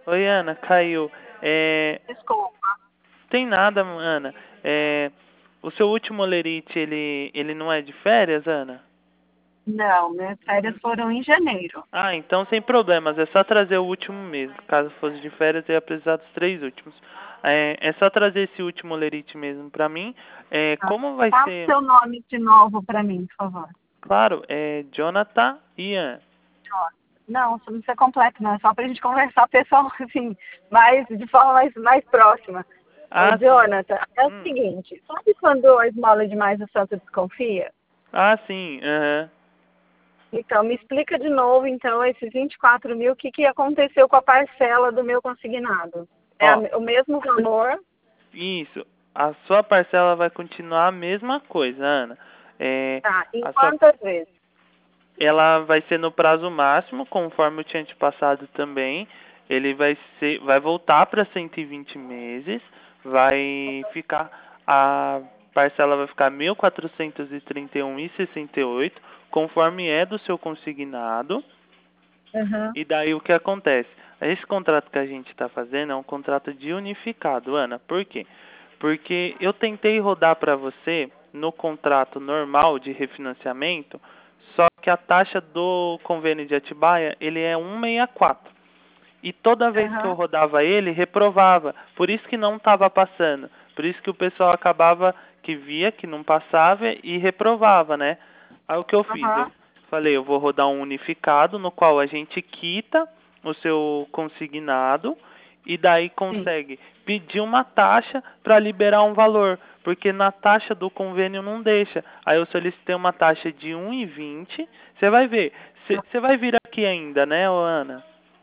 Oi, Ana, caiu. É, Desculpa. tem nada, Ana. O seu último lerite, ele não é de férias, Ana? Não, minhas férias foram em janeiro. Ah, então sem problemas. É só trazer o último mesmo. Caso fosse de férias, eu ia precisar dos 3 últimos. É só trazer esse último lerite mesmo pra mim. Tá? Como vai Fala o ser? seu nome de novo para mim, por favor. Claro, é Jonathan Ian. Ó, não, isso não precisa completo, não. É só para a gente conversar pessoal, assim, de forma mais próxima. Ô, Ah, sim. Jonathan, é o seguinte, sabe quando a esmola demais o santo desconfia? Ah, sim. Aham. Então, me explica de novo, então, esses 24 mil, o que aconteceu com a parcela do meu consignado? É Ó, o mesmo valor? isso. A sua parcela vai continuar a mesma coisa, Ana. É, Tá, em a sua, quantas vezes? ela vai ser no prazo máximo, conforme eu tinha te passado também. Ele vai voltar para 120 meses, vai ficar, a parcela vai ficar 1.431,68, conforme é do seu consignado. Uhum. E daí o que acontece? Esse contrato que a gente está fazendo é um contrato de unificado, Ana. Por quê? Porque eu tentei rodar para você no contrato normal de refinanciamento, só que a taxa do convênio de Atibaia, ele é 1,64. E toda vez que eu Aham, rodava ele, reprovava. Por isso que não estava passando. Por isso que o pessoal acabava que via que não passava e reprovava, né? Aí o que eu fiz? Eu aham, falei, eu vou rodar um unificado no qual a gente quita o seu consignado e daí sim. consegue pedir uma taxa para liberar um valor, porque na taxa do convênio não deixa. Aí eu solicitei uma taxa de 1,20. Você vai ver. Você vai vir aqui ainda, né, ô Ana?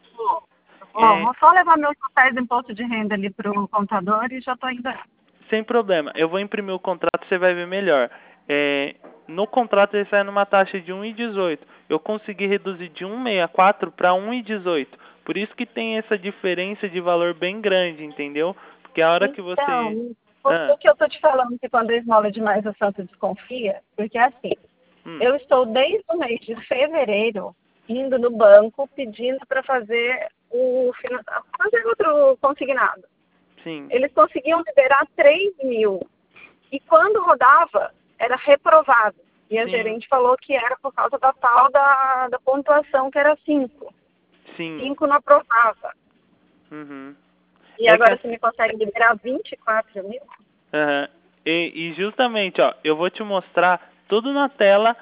É, Vou só levar meus papéis de imposto de renda ali para o contador e já estou indo. sem problema. Eu vou imprimir o contrato, você vai ver melhor. No contrato ele sai numa taxa de 1,18. Eu consegui reduzir de 1,64 para 1,18. Por isso que tem essa diferença de valor bem grande, entendeu? Porque a hora que você... Então, por Ah, que eu estou te falando que quando a esmola demais o santo desconfia? Porque assim, hum, eu estou desde o mês de fevereiro indo no banco pedindo para fazer fazer outro consignado. sim, Eles conseguiam liberar 3 mil. E quando rodava, era reprovado. E a sim, gerente falou que era por causa da tal da pontuação, que era 5. sim. 5 não aprovava. Uhum. E É que agora você assim... me consegue liberar 24 mil? Aham. E justamente, ó, eu vou te mostrar tudo na tela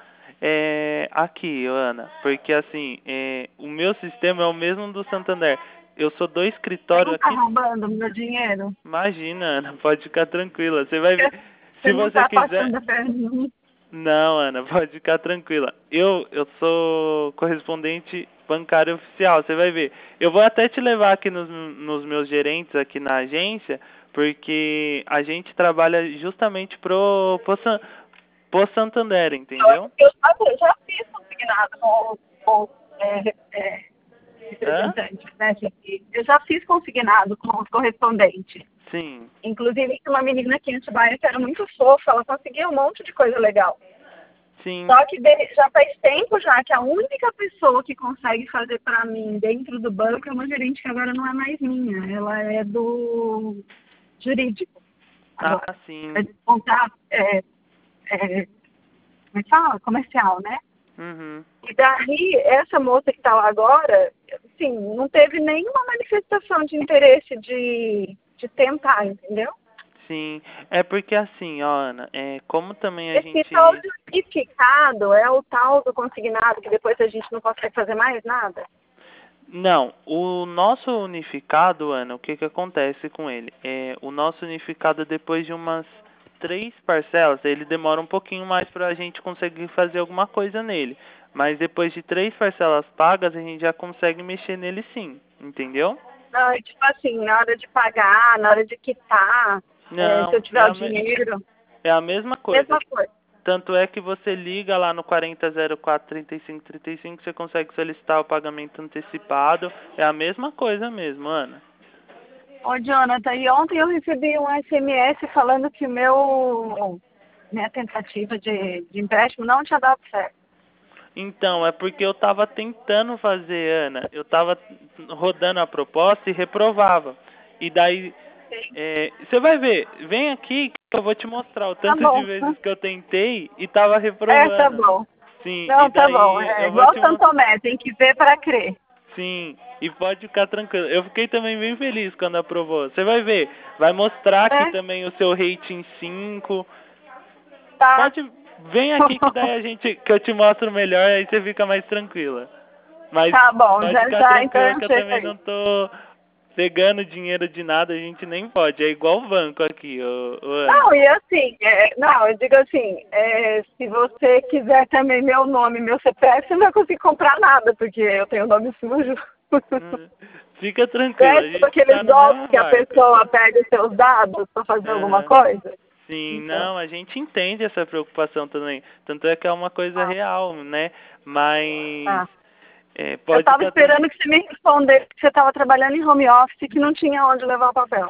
aqui, Ana, porque assim, o meu sistema é o mesmo do Santander. Eu sou do Você escritório não está aqui. roubando meu dinheiro? Imagina, Ana, pode ficar tranquila. Você vai ver. Se Você não você está quiser. passando a perna em mim? Não, Ana, pode ficar tranquila. Eu sou correspondente bancário oficial, você vai ver. Eu vou até te levar aqui nos meus gerentes aqui na agência, porque a gente trabalha justamente pro Santander, entendeu? Eu já fiz consignado com Hã? representantes, né? Eu já fiz consignado com os correspondentes. Sim, Inclusive, tinha uma menina aqui em Atibaia que era muito fofa, ela conseguia um monte de coisa legal. sim, Só que já faz tempo já que a única pessoa que consegue fazer para mim dentro do banco é uma gerente que agora não é mais minha, ela é do jurídico ah, agora. É sim, de contato, como é que fala? Comercial, né? uhum. E daí, essa moça que está lá agora, assim, não teve nenhuma manifestação de interesse de tentar, entendeu? Sim, é porque assim, ó, Ana, como também a Esse tal gente... de unificado é o tal do consignado que depois a gente não consegue fazer mais nada? Não, o nosso unificado, Ana, o que que acontece com ele? O nosso unificado, depois de umas 3 parcelas, ele demora um pouquinho mais para a gente conseguir fazer alguma coisa nele. Mas depois de 3 parcelas pagas, a gente já consegue mexer nele sim, entendeu? Não, tipo assim, na hora de pagar, na hora de quitar, se eu Não, tiver o dinheiro, é a mesma coisa. mesma coisa. Tanto é que você liga lá no 4004-3535, você consegue solicitar o pagamento antecipado. É a mesma coisa mesmo, Ana. Ô, Jonathan, e ontem eu recebi um SMS falando que minha tentativa de empréstimo não tinha dado certo. Então, é porque eu tava tentando fazer, Ana. Eu tava rodando a proposta e reprovava. E daí, você vai ver, vem aqui que eu vou te mostrar o Tá tanto de bom. vezes que eu tentei e tava Tá reprovando. bom. Sim, e Não, tá bom. daí É eu vou igual te São mostrar. Tomé, tem que ver para crer. Sim, e pode ficar tranquilo. Eu fiquei também bem feliz quando aprovou. Você vai ver, vai mostrar aqui É, também o seu rating 5. tá. Pode, vem aqui que daí que eu te mostro melhor, aí você fica mais tranquila. Mas Tá bom, pode já ficar já, então tranquila eu que eu chego também aí. não tô pegando dinheiro de nada, a gente nem pode. É igual o banco aqui, ô Ana. Não, e assim, não, eu digo assim, se você quiser também meu nome, meu CPF, você não vai conseguir comprar nada, porque eu tenho nome sujo. Fica tranquila, É a tipo gente tá aqueles na golpes mesma que a barca. pessoa pega os seus dados para fazer alguma Aham. coisa. Sim, Então, não, a gente entende essa preocupação também. Tanto é que é uma coisa tá, real, né? Mas tá. Eu pode estava ficar tranquilo. esperando que você me respondesse que você estava trabalhando em home office e que não tinha onde levar o papel.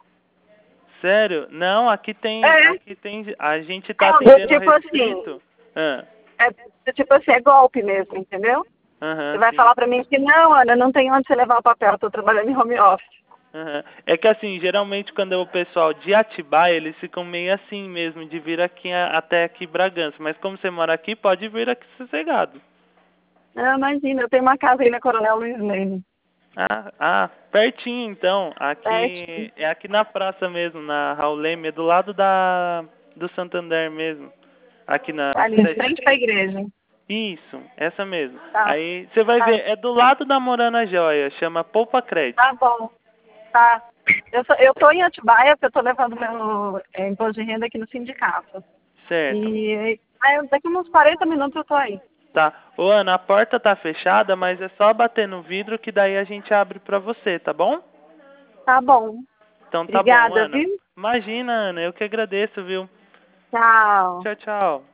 Sério? Não, É, a gente tá atendendo tipo assim, restrito. Ah, tipo assim, é golpe mesmo, entendeu? Você aham, vai sim. falar pra mim que não, Ana, não tem onde você levar o papel, eu tô trabalhando em home office. Aham. É que assim, geralmente quando é o pessoal de Atibaia, eles ficam meio assim mesmo, de vir aqui até aqui Bragança. Mas como você mora aqui, pode vir aqui sossegado. Não, imagina, eu tenho uma casa aí na Coronel Luiz Leme. Pertinho então. Certo? Aqui é aqui na praça mesmo, na Raul Leme, é do lado do Santander mesmo. Aqui na Tá ali, de frente pra igreja. Isso, essa mesmo. Tá, Aí você vai tá, ver, é do lado da Morana Joia, chama Poupa Crédito. tá bom, tá. Eu tô em Atibaia, porque eu tô levando meu imposto de renda aqui no sindicato. Certo. E aí, daqui uns 40 minutos eu tô aí. Tá. Ô Ana, a porta tá fechada, mas é só bater no vidro que daí a gente abre pra você, tá bom? Tá bom. Então tá bom, Obrigada, Ana. viu? Imagina, Ana, eu que agradeço, viu? Tchau. Tchau, tchau.